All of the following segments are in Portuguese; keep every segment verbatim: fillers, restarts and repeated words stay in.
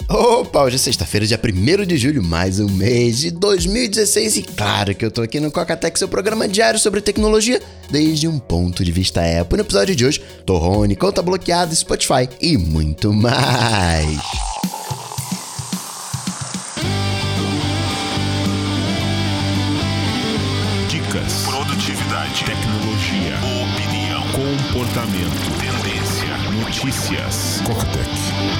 Opa, hoje é sexta-feira, dia primeiro de julho, mais um mês de dois mil e dezesseis e claro que eu tô aqui no Cocatec, seu programa diário sobre tecnologia desde um ponto de vista Apple. No episódio de hoje, Torrone, conta bloqueada, Spotify e muito mais. Dicas, produtividade, tecnologia, opinião, comportamento, tendência, notícias. Cocatec.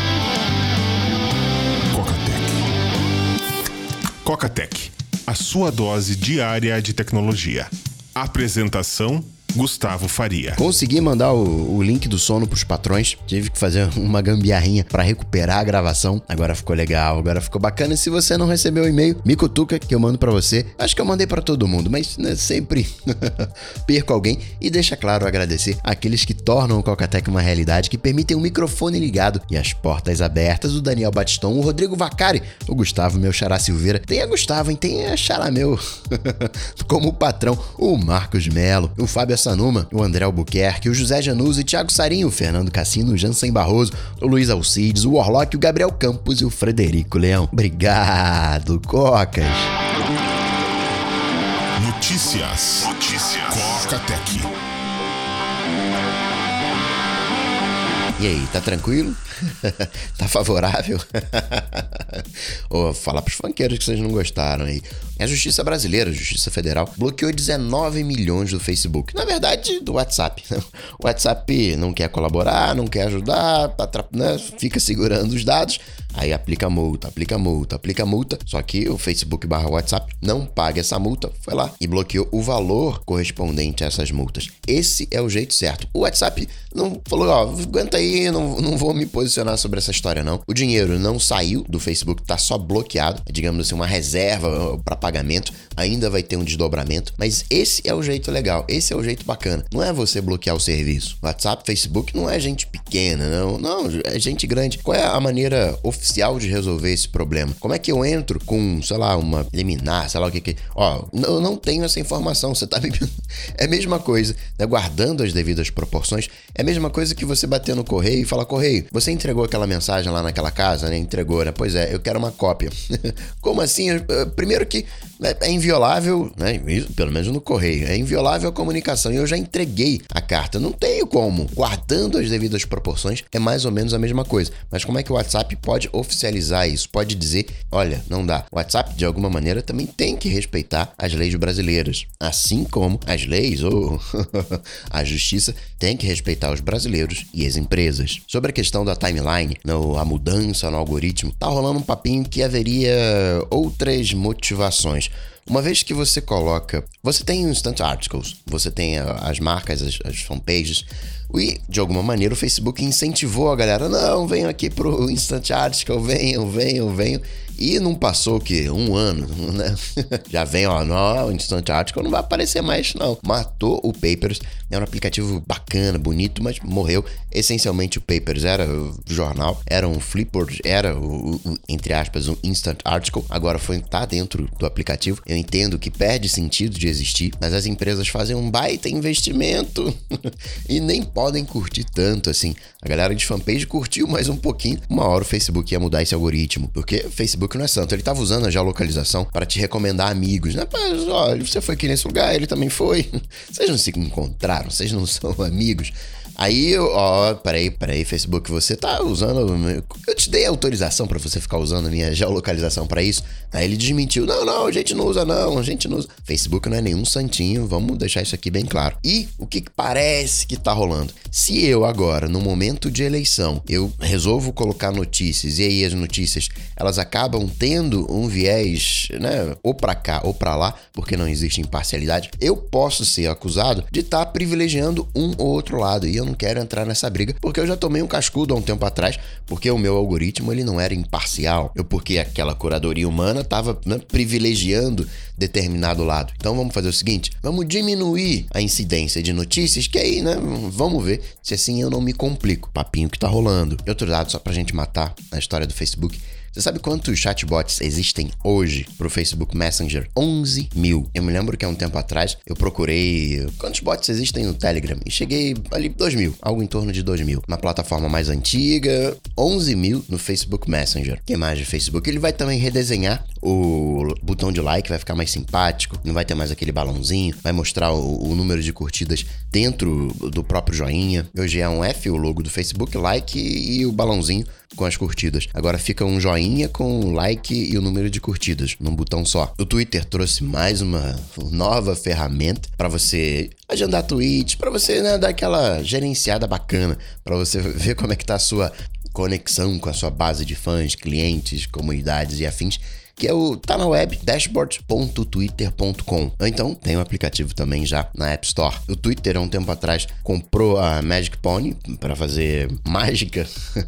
Cocatec. Cocatec, a sua dose diária de tecnologia. Apresentação: Gustavo Faria. Consegui mandar o, o link do sono pros patrões. Tive que fazer uma gambiarrinha pra recuperar a gravação. Agora ficou legal, agora ficou bacana. E se você não recebeu o e-mail, me cutuca que eu mando pra você. Acho que eu mandei pra todo mundo, mas né, sempre perco alguém. E deixa claro agradecer àqueles que tornam o Cocatec uma realidade, que permitem o microfone ligado e as portas abertas. O Daniel Batiston, o Rodrigo Vacari, o Gustavo, meu xará Silveira. Tem a Gustavo, hein? Tem a xará meu como patrão. O Marcos Melo, o Fábio Sanuma, o André Albuquerque, o José Januzzi, o Thiago Sarinho, o Fernando Cassino, o Jansen Barroso, o Luiz Alcides, o Orlock, o Gabriel Campos e o Frederico Leão. Obrigado, Cocas! Notícias. Notícias. Cocatec. E aí, tá tranquilo? Tá favorável? Ou fala pros funkeiros que vocês não gostaram aí. A Justiça Brasileira, a Justiça Federal, bloqueou dezenove milhões do Facebook. Na verdade, do WhatsApp. O WhatsApp não quer colaborar, não quer ajudar, né? Fica segurando os dados, aí aplica multa, aplica multa, aplica multa. Só que o Facebook barra WhatsApp não paga essa multa, foi lá e bloqueou o valor correspondente a essas multas. Esse é o jeito certo. O WhatsApp não falou, ó, aguenta aí, não, não vou me posicionar sobre essa história não. O dinheiro não saiu do Facebook, tá só bloqueado, digamos assim, uma reserva para pagamento, ainda vai ter um desdobramento, mas esse é o jeito legal, esse é o jeito bacana. Não é você bloquear o serviço. WhatsApp, Facebook não é gente pequena, não, não, é gente grande. Qual é a maneira oficial de resolver esse problema? Como é que eu entro com, sei lá, uma liminar, sei lá o que que... Ó, eu não tenho essa informação, você tá me... É a mesma coisa, né? Guardando as devidas proporções, é a mesma coisa que você bater no correio e falar, correio, você entregou aquela mensagem lá naquela casa, né? Entregou, né? Pois é, eu quero uma cópia. Como assim? Primeiro que é inviolável, né? Pelo menos no correio, é inviolável a comunicação e eu já entreguei a carta. Não tenho como. Guardando as devidas proporções, é mais ou menos a mesma coisa. Mas como é que o WhatsApp pode oficializar isso? Pode dizer, olha, não dá. O WhatsApp, de alguma maneira, também tem que respeitar as leis brasileiras. Assim como as leis ou a justiça tem que respeitar os brasileiros e as empresas. Sobre a questão da timeline, no, a mudança no algoritmo, tá rolando um papinho que haveria outras motivações. Uma vez que você coloca... Você tem Instant Articles, você tem as marcas, as, as fanpages, e, de alguma maneira, o Facebook incentivou a galera, não, venham aqui pro Instant Article, venham, venham, venham. E não passou o quê? Um ano, né? Já vem, ó, não, o Instant Article não vai aparecer mais, não. Matou o Papers, é um aplicativo bacana, bonito, mas morreu. Essencialmente o Papers era o jornal, era um Flipboard, era o, o entre aspas, um Instant Article. Agora foi tá dentro do aplicativo. Eu entendo que perde sentido de existir, mas as empresas fazem um baita investimento e nem podem curtir tanto assim. A galera de fanpage curtiu mais um pouquinho. Uma hora o Facebook ia mudar esse algoritmo, porque o Facebook não é santo, ele tava usando a geolocalização para te recomendar amigos, né? Mas, olha, você foi aqui nesse lugar, ele também foi. Vocês não se encontraram, vocês não são amigos. Aí, ó, peraí, peraí, Facebook, você tá usando... Eu te dei autorização pra você ficar usando a minha geolocalização pra isso? Aí ele desmentiu, não, não, a gente não usa não, a gente não usa. Facebook não é nenhum santinho, vamos deixar isso aqui bem claro. E o que parece que tá rolando? Se eu agora, no momento de eleição, eu resolvo colocar notícias, e aí as notícias, elas acabam tendo um viés, né, ou pra cá ou pra lá, porque não existe imparcialidade, eu posso ser acusado de estar tá privilegiando um ou outro lado, e eu não quero entrar nessa briga, porque eu já tomei um cascudo há um tempo atrás, porque o meu algoritmo ele não era imparcial, eu porque aquela curadoria humana estava, né, privilegiando determinado lado. Então vamos fazer o seguinte, vamos diminuir a incidência de notícias, que aí, né, vamos ver se assim eu não me complico. Papinho que tá rolando. E outro lado, só pra gente matar a história do Facebook, Você sabe quantos chatbots existem hoje pro Facebook Messenger? onze mil. Eu me lembro que há um tempo atrás eu procurei quantos bots existem no Telegram e cheguei ali dois mil, algo em torno de dois mil. Na plataforma mais antiga, onze mil no Facebook Messenger. Que mais de Facebook? Ele vai também redesenhar o botão de like, vai ficar mais simpático, não vai ter mais aquele balãozinho, vai mostrar o, o número de curtidas dentro do próprio joinha. Hoje é um F o logo do Facebook, like e o balãozinho com as curtidas. Agora fica um joinha com o like e o número de curtidas num botão só. O Twitter trouxe mais uma nova ferramenta para você agendar tweets, para você, né, dar aquela gerenciada bacana, para você ver como é que tá a sua conexão com a sua base de fãs, clientes, comunidades e afins, que é o tá na web dashboard ponto twitter ponto com. Então, tem um aplicativo também já na App Store. O Twitter, há um tempo atrás, comprou a Magic Pony para fazer mágica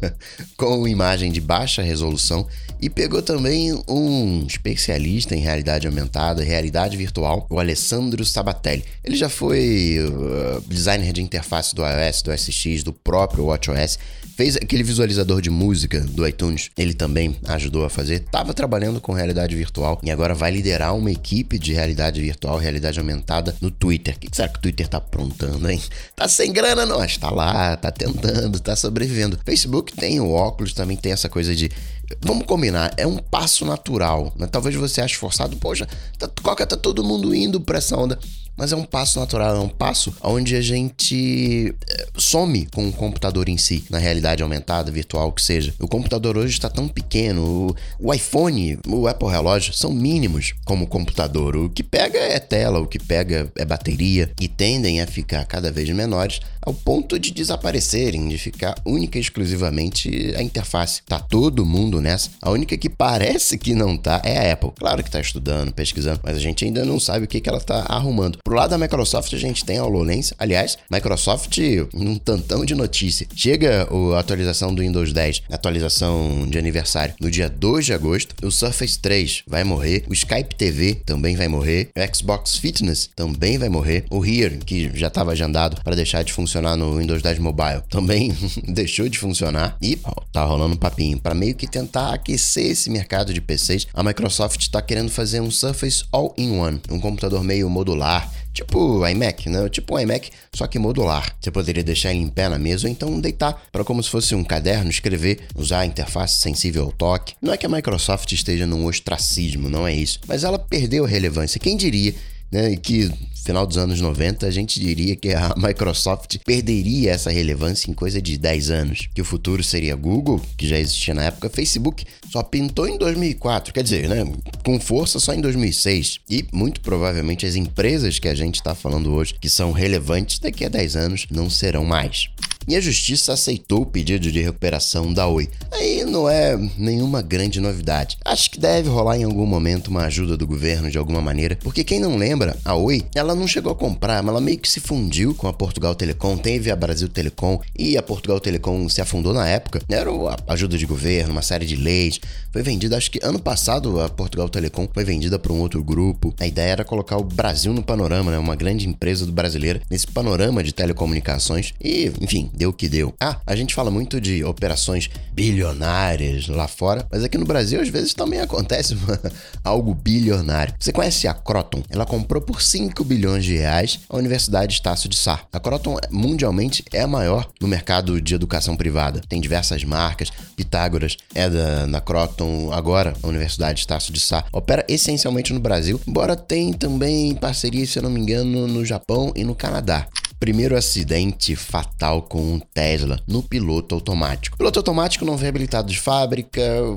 com imagem de baixa resolução e pegou também um especialista em realidade aumentada, realidade virtual, o Alessandro Sabatelli. Ele já foi uh, designer de interface do iOS, do S X, do próprio WatchOS, fez aquele visualizador de música do iTunes, ele também ajudou a fazer, estava trabalhando com realidade virtual e agora vai liderar uma equipe de realidade virtual, realidade aumentada no Twitter. O que será que o Twitter tá aprontando, hein? Tá sem grana, não, mas tá lá, tá tentando, tá sobrevivendo. Facebook tem o óculos, também tem essa coisa de... Vamos combinar, é um passo natural, né? Talvez você ache forçado, poxa, tá, Coca, tá todo mundo indo pra essa onda. Mas é um passo natural, é um passo onde a gente some com o computador em si, na realidade aumentada, virtual, que seja. O computador hoje está tão pequeno, o, o iPhone, o Apple Relógio são mínimos como computador. O que pega é tela, o que pega é bateria e tendem a ficar cada vez menores ao ponto de desaparecerem, de ficar única e exclusivamente a interface. Tá todo mundo nessa. A única que parece que não tá é a Apple. Claro que tá estudando, pesquisando, mas a gente ainda não sabe o que, que ela tá arrumando. Pro lado da Microsoft, a gente tem a HoloLens. Aliás, Microsoft, um tantão de notícia. Chega a atualização do Windows dez, atualização de aniversário, no dia dois de agosto. O Surface três vai morrer. O Skype T V também vai morrer. O Xbox Fitness também vai morrer. O Here, que já estava agendado para deixar de funcionar no Windows dez Mobile, também deixou de funcionar. E ó, tá rolando um papinho. Para meio que tentar aquecer esse mercado de P Cs, a Microsoft está querendo fazer um Surface All-in-One, um computador meio modular, tipo iMac, né? Tipo um iMac, só que modular. Você poderia deixar ele em pé na mesa ou então deitar para como se fosse um caderno, escrever, usar a interface sensível ao toque. Não é que a Microsoft esteja num ostracismo, não é isso. Mas ela perdeu a relevância. Quem diria, né, que no final dos anos noventa a gente diria que a Microsoft perderia essa relevância em coisa de dez anos, que o futuro seria Google, que já existia na época, Facebook só pintou em dois mil e quatro, quer dizer, né, com força só em dois mil e seis, e muito provavelmente as empresas que a gente está falando hoje, que são relevantes daqui a dez anos, não serão mais. E a justiça aceitou o pedido de recuperação da Oi. Aí não é nenhuma grande novidade. Acho que deve rolar em algum momento uma ajuda do governo de alguma maneira, porque quem não lembra, a Oi, ela não chegou a comprar, mas ela meio que se fundiu com a Portugal Telecom, teve a Brasil Telecom e a Portugal Telecom se afundou na época. Era a ajuda de governo, uma série de leis. Foi vendida, acho que ano passado a Portugal Telecom foi vendida para um outro grupo. A ideia era colocar o Brasil no panorama, né? Uma grande empresa do brasileira nesse panorama de telecomunicações e, enfim, deu o que deu. Ah, a gente fala muito de operações bilionárias lá fora, mas aqui no Brasil às vezes também acontece algo bilionário. Você conhece a Croton? Ela comprou por cinco bilhões de reais a Universidade Estácio de Sá. A Croton mundialmente é a maior no mercado de educação privada. Tem diversas marcas. Pitágoras é da, da Croton, agora a Universidade Estácio de Sá opera essencialmente no Brasil, embora tenha também parcerias, se eu não me engano, no Japão e no Canadá. Primeiro acidente fatal com um Tesla no piloto automático. O piloto automático não foi habilitado de fábrica,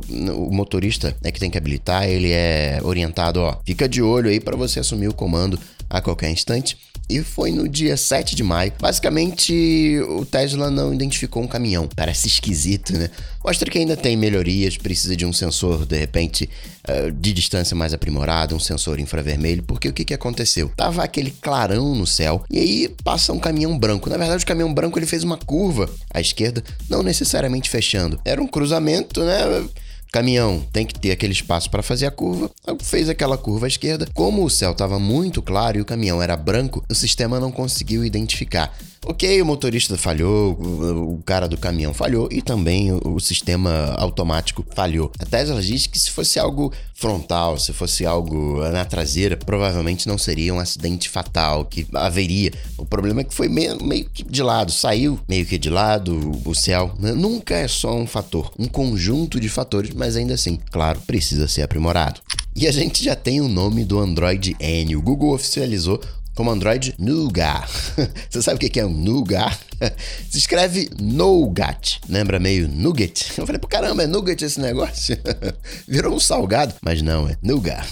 o motorista é que tem que habilitar, ele é orientado, ó, fica de olho aí para você assumir o comando a qualquer instante. E foi no dia sete de maio. Basicamente, o Tesla não identificou um caminhão. Parece esquisito, né? Mostra que ainda tem melhorias, precisa de um sensor, de repente, de distância mais aprimorado, um sensor infravermelho, porque o que, que aconteceu? Tava aquele clarão no céu, e aí passa um caminhão branco. Na verdade, o caminhão branco ele fez uma curva à esquerda, não necessariamente fechando. Era um cruzamento, né? caminhão tem que ter aquele espaço para fazer a curva, fez aquela curva à esquerda. Como o céu estava muito claro e o caminhão era branco, o sistema não conseguiu identificar. Ok, o motorista falhou, o cara do caminhão falhou e também o sistema automático falhou. A Tesla diz que se fosse algo frontal, se fosse algo na traseira, provavelmente não seria um acidente fatal, que haveria. O problema é que foi meio, meio que de lado, saiu meio que de lado o céu. Nunca é só um fator, um conjunto de fatores, mas ainda assim, claro, precisa ser aprimorado. E a gente já tem o nome do Android N. O Google oficializou como Android Nougat. Você sabe o que é um Nougat? Se escreve Nougat. Lembra meio Nugget? Eu falei, pô, caramba, é Nugget esse negócio? Virou um salgado. Mas não, é Nougat.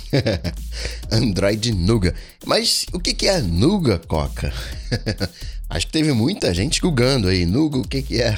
Android Nougat. Mas o que é Nougat, Coca? Acho que teve muita gente googando aí. Nougat, o que que é?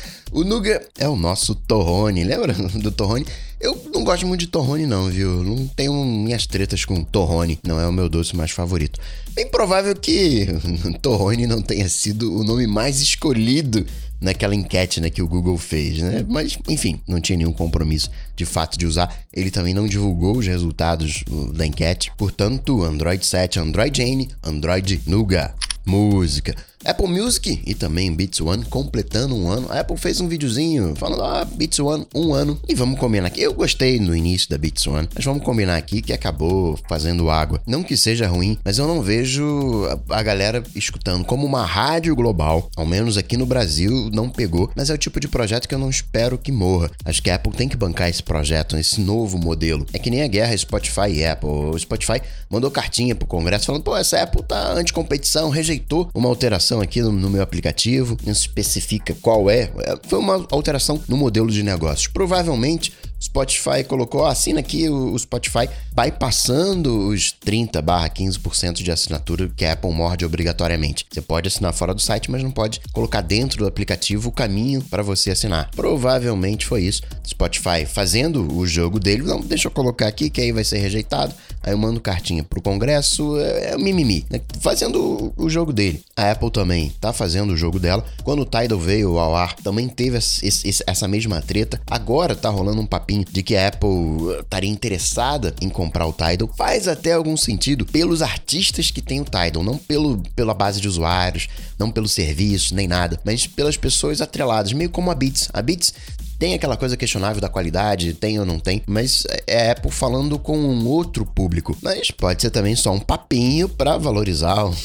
O Nougat é o nosso torrone. Lembra do torrone? Eu não gosto muito de torrone não, viu? Não tenho minhas tretas com torrone. Não é o meu doce mais favorito. Bem provável que torrone não tenha sido o nome mais escolhido naquela enquete, né, que o Google fez, né? Mas, enfim, não tinha nenhum compromisso de fato de usar. Ele também não divulgou os resultados da enquete. Portanto, Android sete, Android N, Android Nougat. Música. Apple Music e também Beats One completando um ano. A Apple fez um videozinho falando, ah, Beats One, um ano. E vamos combinar aqui. Eu gostei no início da Beats One, mas vamos combinar aqui que acabou fazendo água. Não que seja ruim, mas eu não vejo a galera escutando como uma rádio global. Ao menos aqui no Brasil não pegou, mas é o tipo de projeto que eu não espero que morra. Acho que a Apple tem que bancar esse projeto, esse novo modelo. É que nem a guerra Spotify e Apple. O Spotify mandou cartinha pro Congresso falando, pô, essa Apple tá anticompetição, rejeitou uma alteração aqui no, no meu aplicativo, não se especifica qual é, foi uma alteração no modelo de negócios. Provavelmente Spotify colocou, assina aqui o Spotify, bypassando os trinta a quinze por cento de assinatura que a Apple morde obrigatoriamente. Você pode assinar fora do site, mas não pode colocar dentro do aplicativo o caminho para você assinar. Provavelmente foi isso. Spotify fazendo o jogo dele, não, deixa eu colocar aqui que aí vai ser rejeitado. Aí eu mando cartinha pro Congresso, é, é mimimi, né? Fazendo o, o jogo dele. A Apple também tá fazendo o jogo dela. Quando o Tidal veio ao ar, também teve esse, esse, essa mesma treta. Agora tá rolando um papinho de que a Apple estaria interessada em comprar o Tidal. Faz até algum sentido pelos artistas que tem o Tidal, não pelo, pela base de usuários, não pelo serviço, nem nada, mas pelas pessoas atreladas, meio como a Beats. A Beats tem aquela coisa questionável da qualidade, tem ou não tem, mas é a Apple falando com um outro público. Mas pode ser também só um papinho pra valorizar o,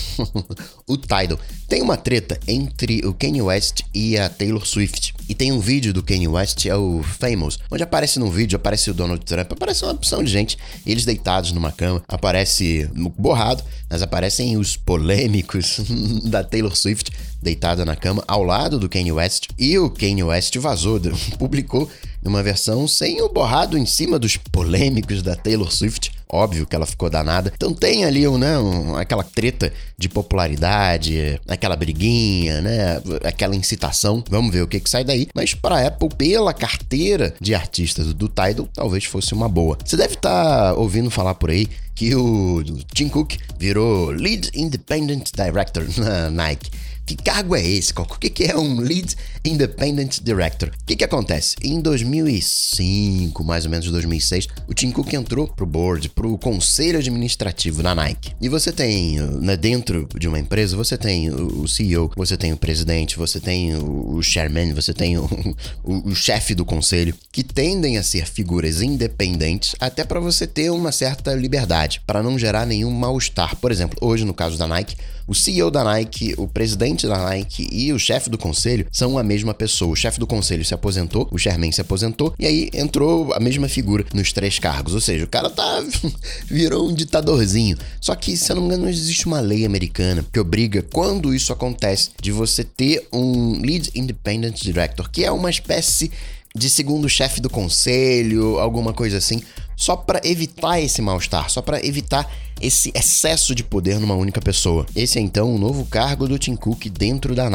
o Tidal. Tem uma treta entre o Kanye West e a Taylor Swift. E tem um vídeo do Kanye West, é o Famous, onde aparece num vídeo, aparece o Donald Trump, aparece uma opção de gente, eles deitados numa cama, aparece borrado, mas aparecem os polêmicos da Taylor Swift deitada na cama ao lado do Kanye West. E o Kanye West vazou, publicou numa versão sem o borrado em cima dos polêmicos da Taylor Swift. Óbvio que ela ficou danada. Então tem ali, né, um, aquela treta de popularidade, aquela briguinha, né, aquela incitação. Vamos ver o que que sai daí. Mas para Apple, pela carteira de artistas do Tidal, talvez fosse uma boa. Você deve estar ouvindo falar por aí que o Tim Cook virou Lead Independent Director na Nike. Que cargo é esse, Coco? O que é um Lead Independent Director? O que que acontece? Em dois mil e cinco, mais ou menos dois mil e seis, o Tim Cook entrou pro board, pro conselho administrativo da Nike. E você tem, né, dentro de uma empresa, você tem o C E O, você tem o presidente, você tem o chairman, você tem o, o, o chefe do conselho, que tendem a ser figuras independentes, até para você ter uma certa liberdade, para não gerar nenhum mal-estar. Por exemplo, hoje, no caso da Nike, o C E O da Nike, o presidente da Nike e o chefe do conselho são a mesma pessoa. O chefe do conselho se aposentou, o chairman se aposentou, e aí entrou a mesma figura nos três cargos. Ou seja, o cara tá virou um ditadorzinho. Só que, se eu não me engano, não existe uma lei americana que obriga, quando isso acontece, de você ter um Lead Independent Director, que é uma espécie de segundo chefe do conselho, alguma coisa assim, só para evitar esse mal-estar, só para evitar esse excesso de poder numa única pessoa. Esse é então o novo cargo do Tim Cook dentro da Nike.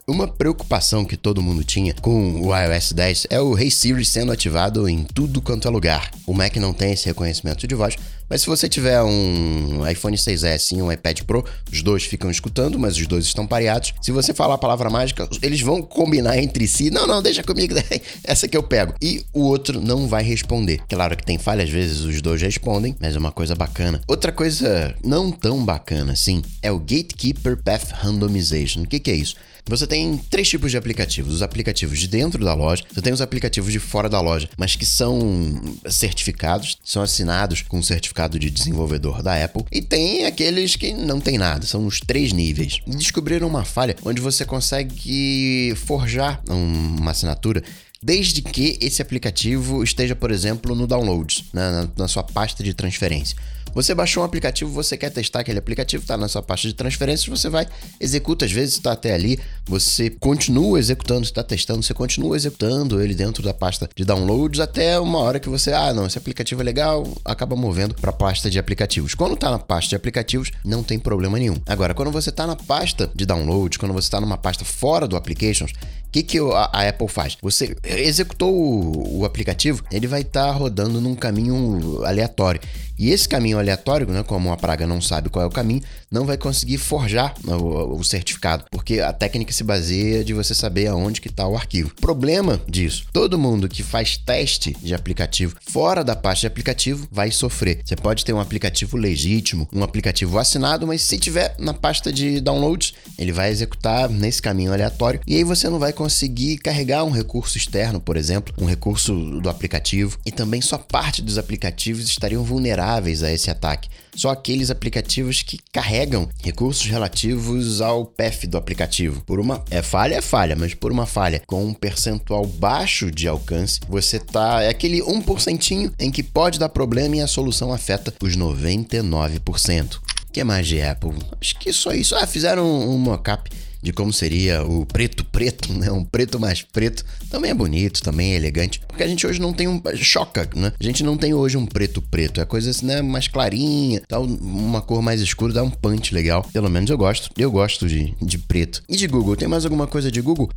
Uma preocupação que todo mundo tinha com o iOS dez é o Hey Siri sendo ativado em tudo quanto é lugar. O Mac não tem esse reconhecimento de voz, mas se você tiver um iPhone seis S e um iPad Pro, os dois ficam escutando, mas os dois estão pareados. Se você falar a palavra mágica, eles vão combinar entre si. Não, não, deixa comigo, essa que eu pego. E o outro não vai responder. Claro que tem falha, às vezes os dois respondem, mas é uma coisa bacana. Outra coisa não tão bacana assim é o Gatekeeper Path Randomization. O que que é isso? Você tem três tipos de aplicativos. Os aplicativos de dentro da loja, você tem os aplicativos de fora da loja, mas que são certificados, são assinados com o certificado de desenvolvedor da Apple, e tem aqueles que não tem nada, são os três níveis. E descobriram uma falha onde você consegue forjar uma assinatura desde que esse aplicativo esteja, por exemplo, no Downloads, na, na sua pasta de transferência. Você baixou um aplicativo, você quer testar aquele aplicativo, está na sua pasta de transferências, você vai, executa, às vezes está até ali, você continua executando, está testando, você continua executando ele dentro da pasta de downloads até uma hora que você, ah, não, esse aplicativo é legal, acaba movendo para a pasta de aplicativos. Quando está na pasta de aplicativos, não tem problema nenhum. Agora, quando você está na pasta de downloads, quando você está numa pasta fora do Applications, o que, que a, a Apple faz? Você executou o, o aplicativo, ele vai estar tá rodando num caminho aleatório. E esse caminho aleatório, né, como a praga não sabe qual é o caminho, não vai conseguir forjar o, o certificado, porque a técnica se baseia de você saber aonde que está o arquivo. Problema disso, todo mundo que faz teste de aplicativo fora da pasta de aplicativo vai sofrer. Você pode ter um aplicativo legítimo, um aplicativo assinado, mas se tiver na pasta de downloads, ele vai executar nesse caminho aleatório, e aí você não vai conseguir carregar um recurso externo, por exemplo, um recurso do aplicativo, e também só parte dos aplicativos estariam vulneráveis a esse ataque. Só aqueles aplicativos que carregam recursos relativos ao path do aplicativo. Por uma é falha, é falha, mas por uma falha com um percentual baixo de alcance, você tá é aquele um por cento em que pode dar problema e a solução afeta os noventa e nove por cento. O que mais de Apple? Acho que só isso. Ah, fizeram um, um mockup de como seria o preto preto, né? Um preto mais preto. Também é bonito, também é elegante. Porque a gente hoje não tem um... Choca, né? A gente não tem hoje um preto preto. É coisa assim, né? Mais clarinha, dá uma cor mais escura, dá um punch legal. Pelo menos eu gosto. Eu gosto de, de preto. E de Google? Tem mais alguma coisa de Google?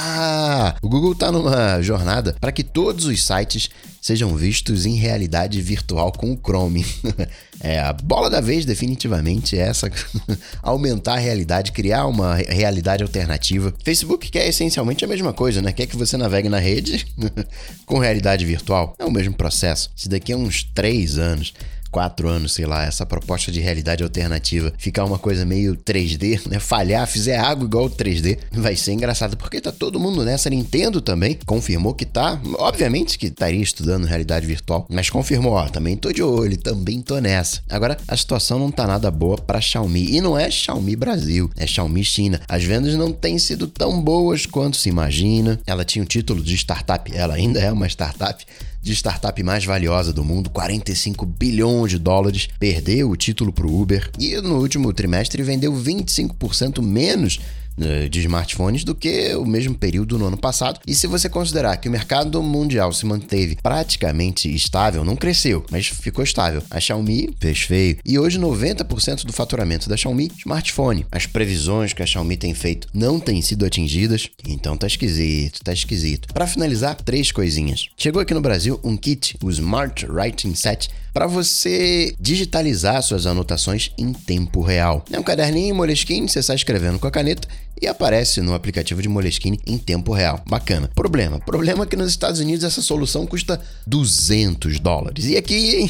Ah! O Google tá numa jornada para que todos os sites sejam vistos em realidade virtual com o Chrome. É, a bola da vez definitivamente é essa. Aumentar a realidade, criar uma realidade alternativa. Facebook quer essencialmente a mesma coisa, né? Quer que você navegue na rede com realidade virtual. É o mesmo processo. Se daqui a uns três anos... quatro anos, sei lá, essa proposta de realidade alternativa ficar uma coisa meio três D, né? Falhar, fizer água igual três D, vai ser engraçado, porque tá todo mundo nessa. Nintendo também confirmou que tá, obviamente que estaria estudando realidade virtual, mas confirmou, ó, também tô de olho, também tô nessa. Agora, a situação não tá nada boa pra Xiaomi, e não é Xiaomi Brasil, é Xiaomi China. As vendas não têm sido tão boas quanto se imagina. Ela tinha o título de startup, ela ainda é uma startup, de startup mais valiosa do mundo, quarenta e cinco bilhões de dólares, perdeu o título para o Uber e no último trimestre vendeu vinte e cinco por cento menos de smartphones do que o mesmo período no ano passado. E se você considerar que o mercado mundial se manteve praticamente estável, não cresceu, mas ficou estável, a Xiaomi fez feio. E hoje noventa por cento do faturamento da Xiaomi, smartphone. As previsões que a Xiaomi tem feito não têm sido atingidas, então tá esquisito, tá esquisito. Para finalizar, três coisinhas. Chegou aqui no Brasil um kit, o Smart Writing Set, para você digitalizar suas anotações em tempo real. É um caderninho Moleskine, você sai escrevendo com a caneta e aparece no aplicativo de Moleskine em tempo real. Bacana. Problema. Problema é que nos Estados Unidos essa solução custa duzentos dólares. E aqui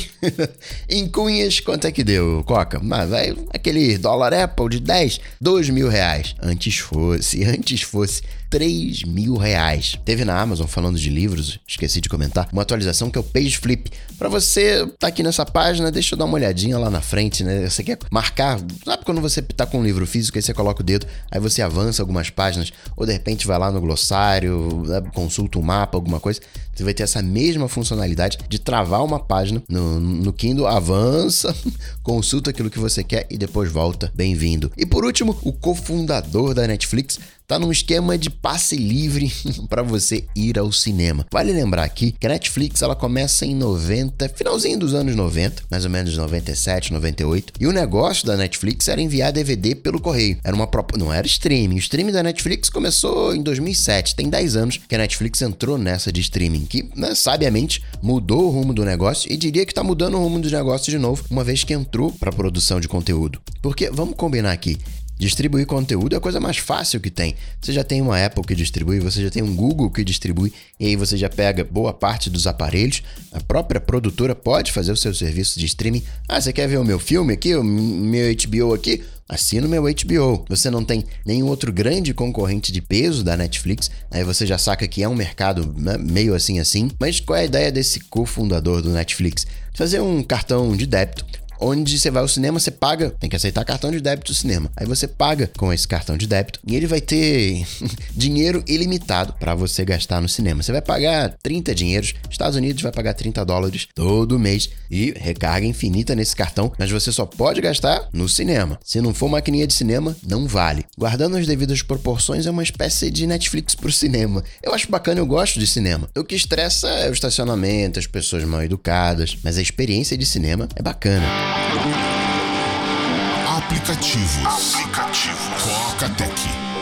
em Cunhas, quanto é que deu, Coca? Mas vai aquele dólar Apple de dez, dois mil reais. Antes fosse, antes fosse três mil reais. Teve na Amazon, falando de livros, esqueci de comentar, uma atualização que é o Page Flip. Para você tá aqui nessa página, deixa eu dar uma olhadinha lá na frente, né? Você quer marcar, sabe quando você tá com um livro físico, aí você coloca o dedo, aí você avança algumas páginas, ou de repente vai lá no glossário, consulta um mapa, alguma coisa, você vai ter essa mesma funcionalidade de travar uma página no, no Kindle, avança, consulta aquilo que você quer e depois volta. Bem-vindo. E por último, o cofundador da Netflix tá num esquema de passe livre para você ir ao cinema. Vale lembrar aqui que a Netflix ela começa em noventa, finalzinho dos anos noventa, mais ou menos noventa e sete, noventa e oito, e o negócio da Netflix era enviar D V D pelo correio. Era uma prop... não era streaming. O streaming da Netflix começou em dois mil e sete, tem dez anos que a Netflix entrou nessa de streaming, que, né, sabiamente mudou o rumo do negócio e diria que tá mudando o rumo do negócio de novo, uma vez que entrou para produção de conteúdo. Porque, vamos combinar aqui, distribuir conteúdo é a coisa mais fácil que tem. Você já tem uma Apple que distribui, você já tem um Google que distribui, e aí você já pega boa parte dos aparelhos. A própria produtora pode fazer o seu serviço de streaming. Ah, você quer ver o meu filme aqui, o meu H B O aqui? Assina o meu H B O. Você não tem nenhum outro grande concorrente de peso da Netflix, aí você já saca que é um mercado, né, meio assim assim. Mas qual é a ideia desse cofundador do Netflix? Fazer um cartão de débito, onde você vai ao cinema, você paga, tem que aceitar cartão de débito do cinema. Aí você paga com esse cartão de débito e ele vai ter dinheiro ilimitado para você gastar no cinema. Você vai pagar trinta dinheiros, Estados Unidos vai pagar trinta dólares todo mês e recarga infinita nesse cartão, mas você só pode gastar no cinema. Se não for maquininha de cinema, não vale. Guardando as devidas proporções, é uma espécie de Netflix pro cinema. Eu acho bacana, eu gosto de cinema. O que estressa é o estacionamento, as pessoas mal educadas, mas a experiência de cinema é bacana. Aplicativos. Aplicativos. Coca-Tech.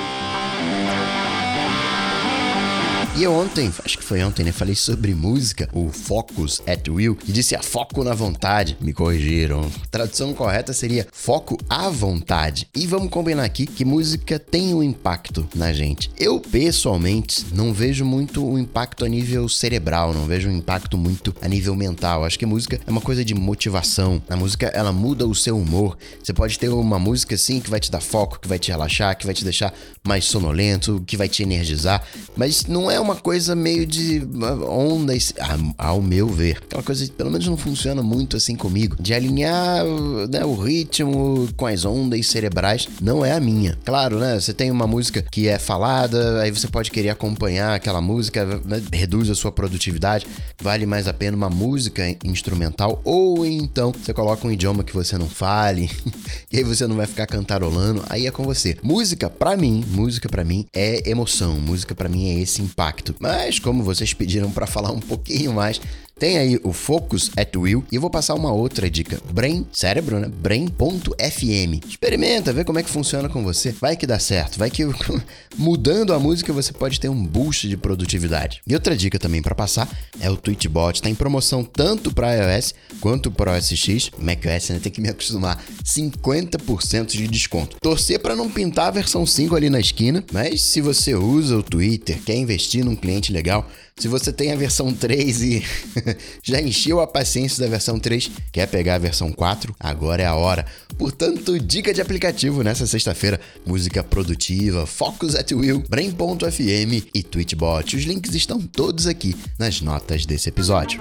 E eu ontem, acho que foi ontem, né? Falei sobre música, o Focus at Will, que disse a foco na vontade. Me corrigiram. A tradução correta seria foco à vontade. E vamos combinar aqui que música tem um impacto na gente. Eu, pessoalmente, não vejo muito o impacto a nível cerebral, não vejo um impacto muito a nível mental. Acho que música é uma coisa de motivação. A música, ela muda o seu humor. Você pode ter uma música, assim, que vai te dar foco, que vai te relaxar, que vai te deixar mais sonolento, que vai te energizar, mas não é uma coisa meio de onda, ao meu ver. Aquela coisa que pelo menos não funciona muito assim comigo, de alinhar, né, o ritmo com as ondas cerebrais, não é a minha. Claro, né, você tem uma música que é falada, aí você pode querer acompanhar aquela música, né, reduz a sua produtividade, vale mais a pena uma música instrumental, ou então você coloca um idioma que você não fale, e aí você não vai ficar cantarolando, aí é com você. Música, pra mim, música pra mim é emoção, música pra mim é esse impacto. Mas como vocês pediram pra falar um pouquinho mais, tem aí o Focus at Will e eu vou passar uma outra dica. Brain, cérebro, né? Brain ponto F M. Experimenta, vê como é que funciona com você. Vai que dá certo. Vai que mudando a música você pode ter um boost de produtividade. E outra dica também para passar é o Tweetbot. Tá em promoção tanto para iOS quanto para o O S X. macOS, né? Tem que me acostumar. cinquenta por cento de desconto. Torcer para não pintar a versão cinco ali na esquina. Mas se você usa o Twitter, quer investir num cliente legal, se você tem a versão três e já encheu a paciência da versão três, quer pegar a versão quatro, agora é a hora. Portanto, dica de aplicativo nessa sexta-feira. Música produtiva, Focus at Will, Brain ponto F M e Tweetbot. Os links estão todos aqui nas notas desse episódio.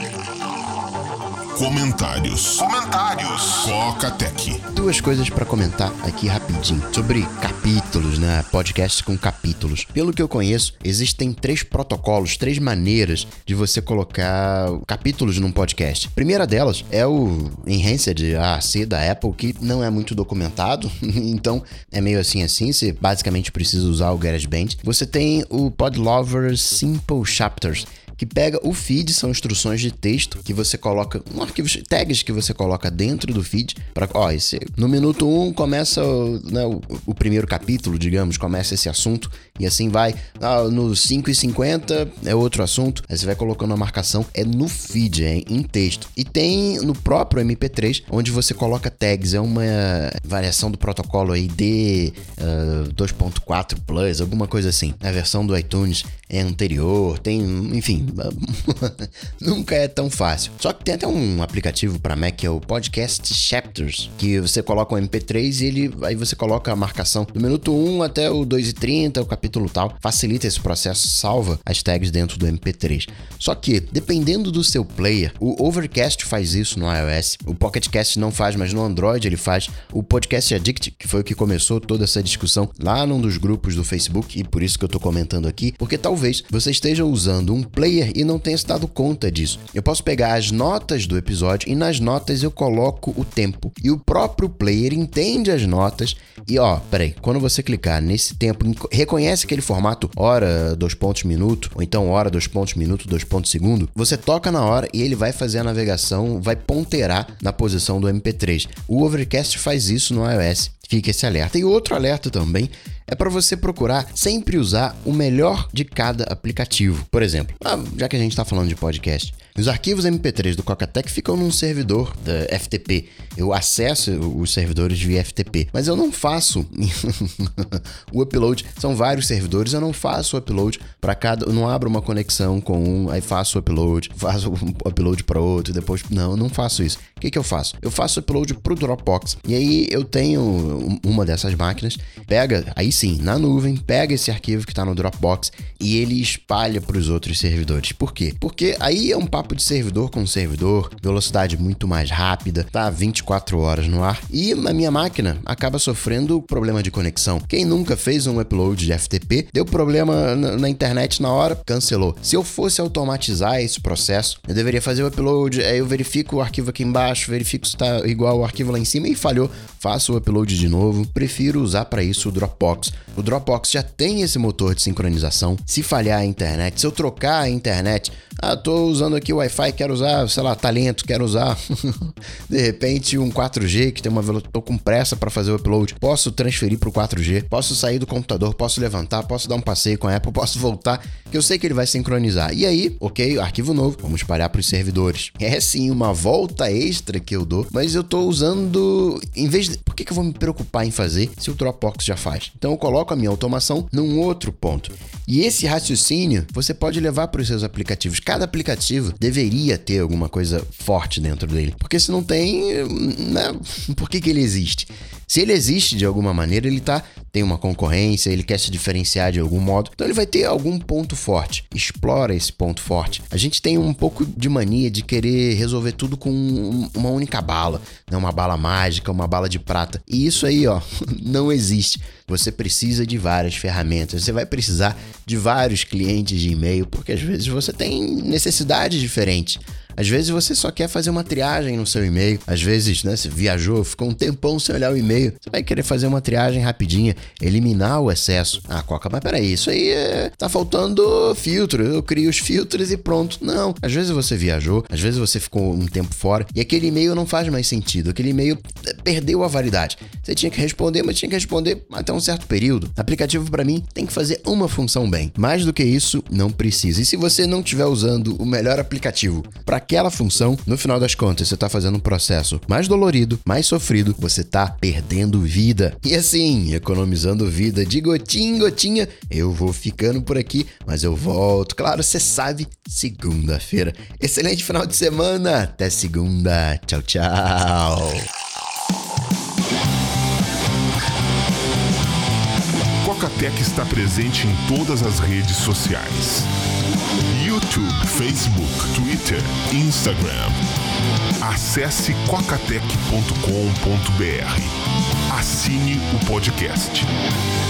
Comentários. Comentários. Coca-Tech. Duas coisas para comentar aqui rapidinho sobre capítulos, né? Podcast com capítulos. Pelo que eu conheço, existem três protocolos, três maneiras de você colocar capítulos num podcast. A primeira delas é o Enhanced A C da Apple, que não é muito documentado, então é meio assim assim, você basicamente precisa usar o GarageBand. Você tem o Podlover Simple Chapters, que pega o feed, são instruções de texto que você coloca, um arquivo, tags que você coloca dentro do feed. Pra, ó, esse, no minuto um começa, né, o, o primeiro capítulo, digamos, começa esse assunto e assim vai. Ah, no cinco e cinquenta é outro assunto, aí você vai colocando a marcação, é no feed, é em texto. E tem no próprio M P três, onde você coloca tags, é uma variação do protocolo aí de uh, dois ponto quatro Plus, alguma coisa assim. A versão do iTunes é anterior, tem, enfim, nunca é tão fácil. Só que tem até um aplicativo para Mac que é o Podcast Chapters, que você coloca o M P três e ele, aí você coloca a marcação do minuto um até o dois e trinta, o capítulo tal. Facilita esse processo, salva as tags dentro do M P três. Só que, dependendo do seu player, o Overcast faz isso no iOS, o Pocket Cast não faz, mas no Android ele faz. O Podcast Addict, que foi o que começou toda essa discussão lá num dos grupos do Facebook, e por isso que eu tô comentando aqui, porque talvez você esteja usando um player player e não tenha se dado conta disso. Eu posso pegar as notas do episódio e nas notas eu coloco o tempo. E o próprio player entende as notas e, ó, peraí, quando você clicar nesse tempo, reconhece aquele formato hora, dois pontos, minuto, ou então hora, dois pontos, minuto, dois pontos, segundo, você toca na hora e ele vai fazer a navegação, vai ponterar na posição do M P três. O Overcast faz isso no iOS. Fica esse alerta. E outro alerta também é para você procurar sempre usar o melhor de cada aplicativo. Por exemplo, já que a gente está falando de podcast, os arquivos M P três do Coca-Tech ficam num servidor da F T P. Eu acesso os servidores via F T P, mas eu não faço o upload. São vários servidores, eu não faço o upload para cada... Eu não abro uma conexão com um, aí faço o upload, faço o upload para outro, depois... Não, eu não faço isso. O que que eu faço? Eu faço o upload pro Dropbox. E aí eu tenho uma dessas máquinas, pega, aí sim, na nuvem, pega esse arquivo que está no Dropbox e ele espalha para os outros servidores. Por quê? Porque aí é um papo de servidor com servidor, velocidade muito mais rápida, tá vinte e quatro horas no ar e a minha máquina acaba sofrendo problema de conexão. Quem nunca fez um upload de F T P, deu problema na, na internet na hora, cancelou. Se eu fosse automatizar esse processo, eu deveria fazer o upload, aí eu verifico o arquivo aqui embaixo, verifico se está igual o arquivo lá em cima e falhou, faço o upload de novo. Prefiro usar para isso o Dropbox. O Dropbox já tem esse motor de sincronização. Se falhar a internet, se eu trocar a internet, ah, tô usando aqui o Wi-Fi, quero usar, sei lá, talento, quero usar de repente um quatro G que tem uma velocidade, tô com pressa para fazer o upload, posso transferir para o quatro G, posso sair do computador, posso levantar, posso dar um passeio com a Apple, posso voltar, que eu sei que ele vai sincronizar. E aí, ok, arquivo novo, vamos espalhar para os servidores. É sim uma volta extra que eu dou, mas eu tô usando, em vez de, por que que eu vou me preocupar em fazer se o Dropbox já faz? Então eu coloco a minha automação num outro ponto. E esse raciocínio você pode levar para os seus aplicativos. Cada aplicativo deveria ter alguma coisa forte dentro dele, porque se não tem, né, por que que ele existe? Se ele existe de alguma maneira, ele tá, tem uma concorrência, ele quer se diferenciar de algum modo, então ele vai ter algum ponto forte. Explora esse ponto forte. A gente tem um pouco de mania de querer resolver tudo com uma única bala, né? Uma bala mágica, uma bala de prata. E isso aí, ó, não existe. Você precisa de várias ferramentas, você vai precisar de vários clientes de e-mail, porque às vezes você tem necessidades diferentes. Às vezes você só quer fazer uma triagem no seu e-mail. Às vezes, né, você viajou, ficou um tempão sem olhar o e-mail. Você vai querer fazer uma triagem rapidinha, eliminar o excesso. Ah, Coca, mas peraí, isso aí é... tá faltando filtro. Eu crio os filtros e pronto. Não. Às vezes você viajou, às vezes você ficou um tempo fora e aquele e-mail não faz mais sentido. Aquele e-mail perdeu a validade. Você tinha que responder, mas tinha que responder até um certo período. Aplicativo, para mim, tem que fazer uma função bem. Mais do que isso, não precisa. E se você não estiver usando o melhor aplicativo para aquela função, no final das contas, você está fazendo um processo mais dolorido, mais sofrido, você está perdendo vida. E assim, economizando vida de gotinha em gotinha, eu vou ficando por aqui, mas eu volto, claro, você sabe, segunda-feira. Excelente final de semana, até segunda, tchau, tchau. Coca-Tech está presente em todas as redes sociais: YouTube, Facebook, Twitter, Instagram. Acesse cocatec ponto com ponto br. Assine o podcast.